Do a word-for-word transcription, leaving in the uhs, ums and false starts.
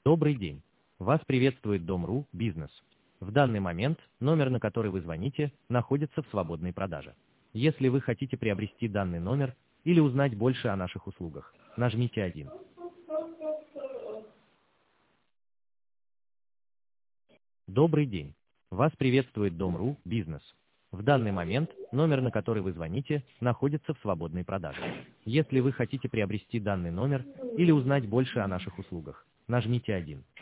Добрый день. Вас приветствует Дом.ру Бизнес. В данный момент номер, на который вы звоните, находится в свободной продаже. Если вы хотите приобрести данный номер или узнать больше о наших услугах, нажмите один. Добрый день. Вас приветствует Дом.ру Бизнес. В данный момент номер, на который вы звоните, находится в свободной продаже. Если вы хотите приобрести данный номер или узнать больше о наших услугах, нажмите один.